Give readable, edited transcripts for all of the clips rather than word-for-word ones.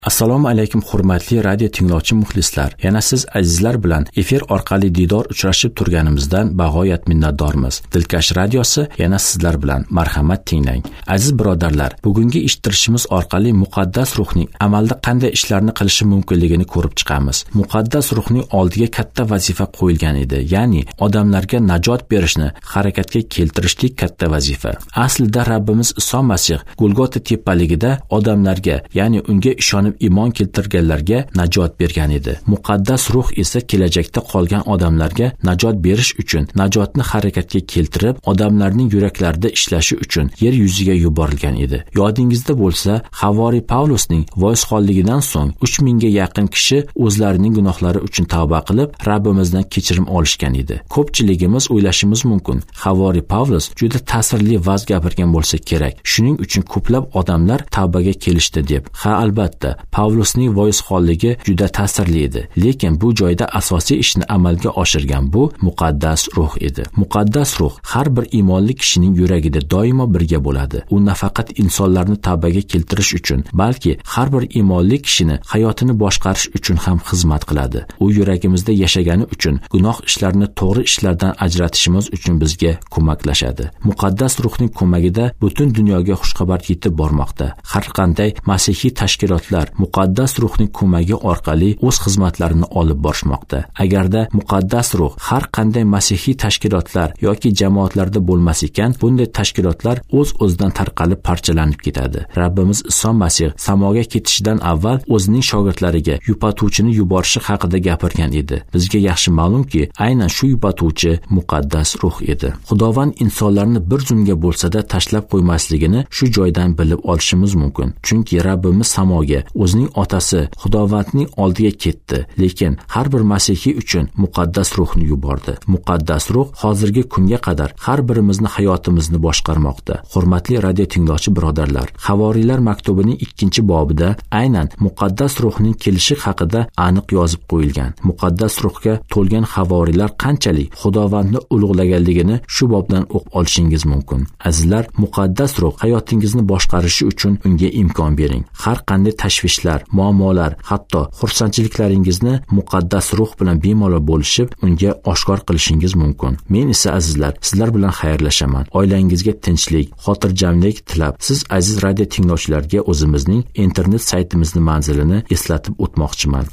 Assalomu alaykum hurmatli radio tinglovchi muxlislar. Yana siz azizlar bilan efir orqali diydor uchrashib turganimizdan bag'oyat minnatdormiz. Dilkash radiosi yana sizlar bilan marhamat tinglang. Aziz birodarlar, bugungi eshittirishimiz orqali muqaddas ruhning amalda qanday ishlarni qilishi mumkinligini ko'rib chiqamiz. Muqaddas ruhning oldiga katta vazifa qo'yilgan edi, ya'ni odamlarga najot berishni harakatga keltirishlik katta vazifa. Aslida Rabbimiz Iso Masih Golgota tepaligida odamlarga, ya'ni unga ishonib iymon keltirganlarga najot bergan edi. Muqaddas ruh esa kelajakda qolgan odamlarga najot berish uchun, najotni harakatga keltirib, odamlarning yuraklarida ishlashi uchun yer yuziga yuborilgan edi. Yodingizda bo'lsa, Havoriy Pavlusning voizxonligidan so'ng 3000 ga yaqin kishi o'zlarining gunohlari uchun tavba qilib, Rabbimizdan kechirim olishgan edi. Ko'pchiligimiz o'ylashimiz mumkin, Havoriy Pavlus juda ta'sirli va'z gapirgan bo'lsa kerak. Shuning uchun ko'plab odamlar tavbaga kelishdi deb. Ha, albatta, Pavlusning voizxonligi juda ta'sirli edi, lekin bu joyda asosiy ishni amalga oshirgan bu muqaddas ruh edi. Muqaddas ruh har bir iymonli kishining yuragida doimo birga bo'ladi. U nafaqat insonlarni tavbaga keltirish uchun, balki har bir iymonli kishini hayotini boshqarish uchun ham xizmat qiladi. U yuragimizda yashagani uchun, gunoh ishlarini to'g'ri ishlardan ajratishimiz uchun bizga ko'maklashadi. Muqaddas ruhning ko'magida butun dunyoga xushxabar yetib bormoqda. Har qanday masihiy tashkilotlar muqaddas ruhning ko'magi orqali o'z xizmatlarini olib borishmoqda. Agarda muqaddas ruh har qanday masihiy tashkilotlar yoki jamoatlarda bo'lmas ekan, bunday tashkilotlar o'z-o'zidan tarqalib parchalanib ketadi. Rabbimiz Iso Masih samoga ketishidan avval o'zining shogirdlariga yupatuvchini yuborishi haqida gapirgan edi. Bizga yaxshi ma'lumki, aynan shu yupatuvchi muqaddas ruh edi. Xudovand insonlarni bir zumga bo'lsa-da tashlab qo'ymasligini shu joydan bilib olishimiz mumkin. Chunki Rabbimiz samoga o'zining otasi Xudovandning oldiga ketdi, lekin har bir masihiy uchun muqaddas ruhni yubordi. Muqaddas ruh hozirgi kunga qadar har birimizni hayotimizni boshqarmoqda. Hurmatli radio tinglovchi birodarlar, Havoriylar maktubining 2-bobida aynan muqaddas ruhning kelishi haqida aniq yozib qo'yilgan. Muqaddas ruhga to'lgan Havoriylar qanchalik Xudovandni ulug'laganligini shu bobdan o'qib olishingiz mumkin. Azizlar, muqaddas ruh hayotingizni boshqarishi uchun unga imkon bering. Har qanday tashvishlar, muammolar, hatto xursandchiliklaringizni muqaddas ruh bilan bemalol bo'lishib, unga oshkor qilishingiz mumkin. Men esa azizlar, sizlar bilan xayrlashaman. Oilangizga tinchlik, xotirjamlik tilab, siz aziz radio tinglovchilarga o'zimizning internet saytimizni manzilini eslatib o'tmoqchiman.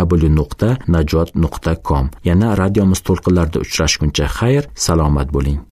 www.najot.com. Yana radiomiz to'lqinlarida uchrashguncha xayr, salomat bo'ling.